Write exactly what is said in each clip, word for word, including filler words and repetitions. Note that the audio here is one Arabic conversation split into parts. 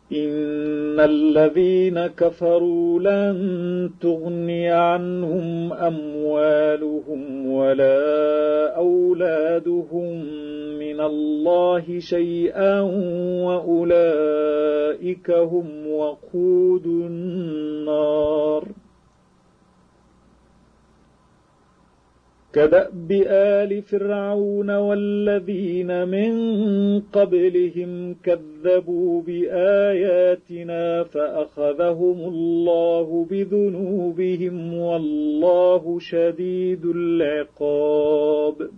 إن الذين كفروا لن تغني عنهم أموالهم ولا أولادهم من الله شيئا وأولئك هم وقود النار. كدأب آل فرعون والذين من قبلهم كذبوا بآياتنا فأخذهم الله بذنوبهم والله شديد العقاب.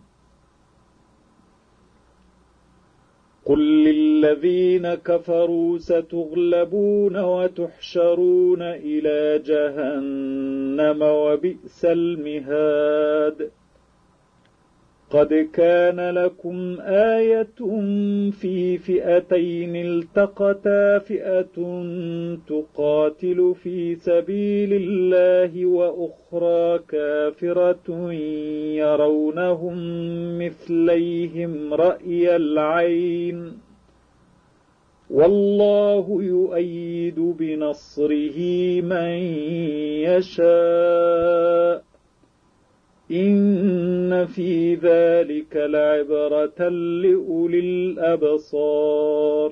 قل للذين كفروا ستغلبون وتحشرون إلى جهنم وبئس المهاد. قد كان لكم آية في فئتين التقتا فئة تقاتل في سبيل الله وأخرى كافرة يرونهم مثليهم رأي العين والله يؤيد بنصره من يشاء إن في ذلك لعبرة لأولي الأبصار.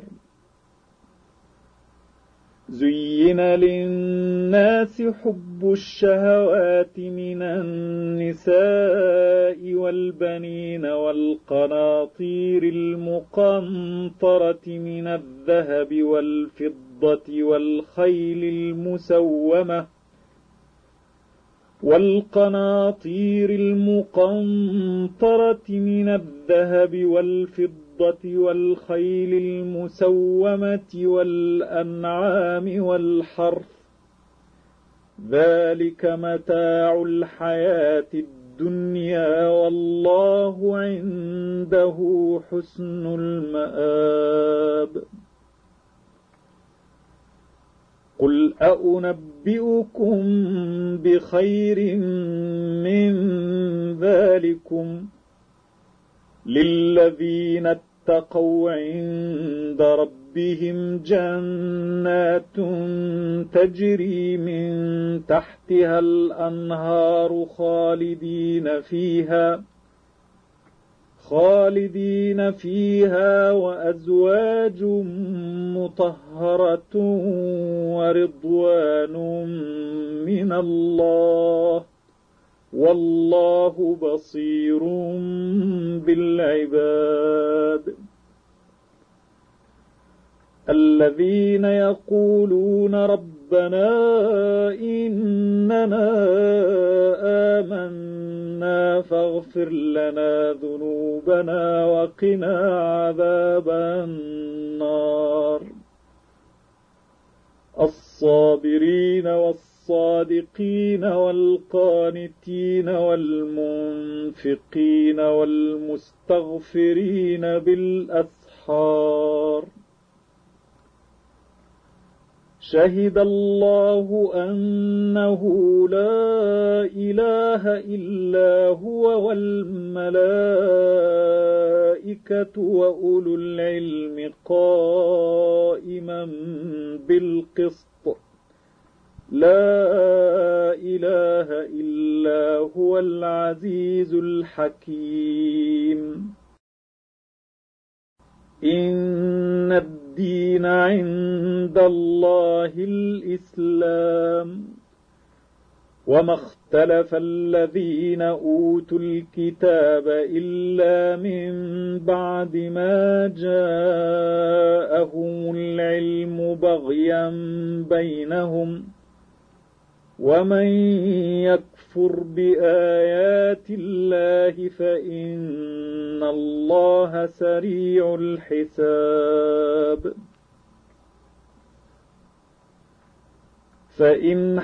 زين للناس حب الشهوات من النساء والبنين والقناطير المقنطرة من الذهب والفضة والخيل المسومة والقناطير المقنطرة من الذهب والفضة والخيل المسومة والأنعام والحرث ذلك متاع الحياة الدنيا والله عنده حسن المآب. قل أنبئكم بخير من ذلكم للذين اتقوا عند ربهم جنات تجري من تحتها الأنهار خالدين فيها خالدين فيها وأزواج مطهرة ورضوان من الله والله بصير بالعباد. الذين يقولون ربنا إننا آمنا فاغفر لنا ذنوبنا وقنا عذاب النار. الصابرين والصادقين والقانتين والمنفقين والمستغفرين بالأسحار. شهد الله أنه لا إله إلا هو والملائكة وأولو العلم قائما بالقسط لا إله إلا هو العزيز الحكيم. إن الدين عند الله الإسلام وما اختلف الذين أوتوا الكتاب إلا من بعد ما جاءهم العلم بغيا بينهم ومن يكفر بآيات الله فإن الله سريع الحساب. فإن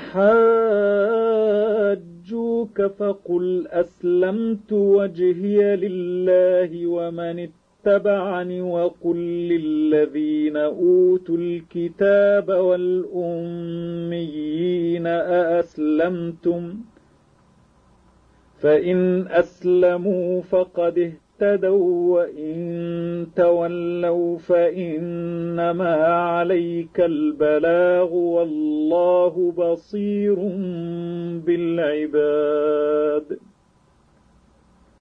حاجوك فقل أسلمت وجهي لله ومن اتبعني وقل للذين أوتوا الكتاب والأميين أأسلمتم فإن أسلموا فقد اهتدوا وإن تولوا فإنما عليك البلاغ والله بصير بالعباد.